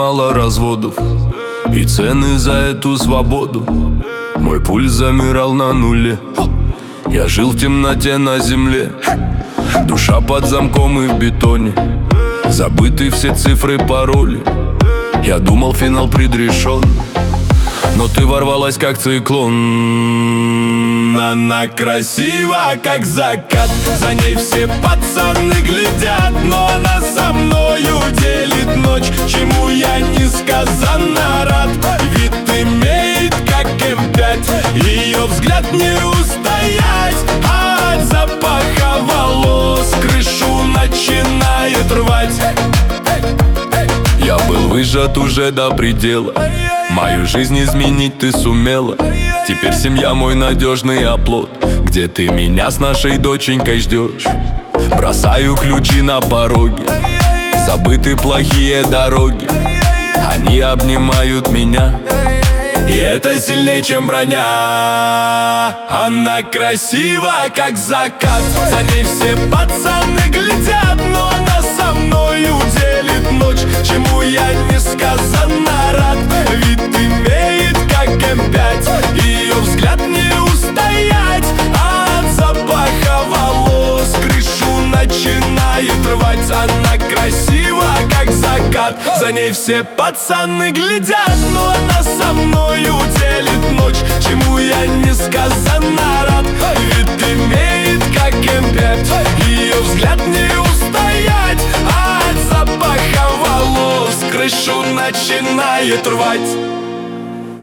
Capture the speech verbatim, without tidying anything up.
мало разводов и цены за эту свободу. Мой пульс замирал на нуле. Я жил в темноте на земле, душа под замком и в бетоне. Забыты все цифры, пароли. Я думал, финал предрешен, но ты ворвалась как циклон. Она красива, как закат, за ней все пацаны глядят, но она со мною делит ночь, чему я несказанно рад. Вид имеет, как эм пять, ее взгляд не устоять, а от запаха волос крышу начинает рвать. Я был выжат уже до предела, мою жизнь изменить ты сумела. Теперь семья мой надежный оплот, где ты меня с нашей доченькой ждешь. Бросаю ключи на пороге, забыты плохие дороги, они обнимают меня, и это сильнее, чем броня. Она красива, как закат, за ней все пацаны глядят, но она со мною делит ночь, чему я несказанно рад. Вид имеет, как эм пять, ее взгляд не устоять, а от запаха волос крышу начинает рвать. Она красива, как закат, за ней все пацаны глядят, но она со мною делит ночь, чему я несказанно рад. Вид имеет, как эм пять, ее взгляд не устоять, а от запаха волос крышу начинает рвать.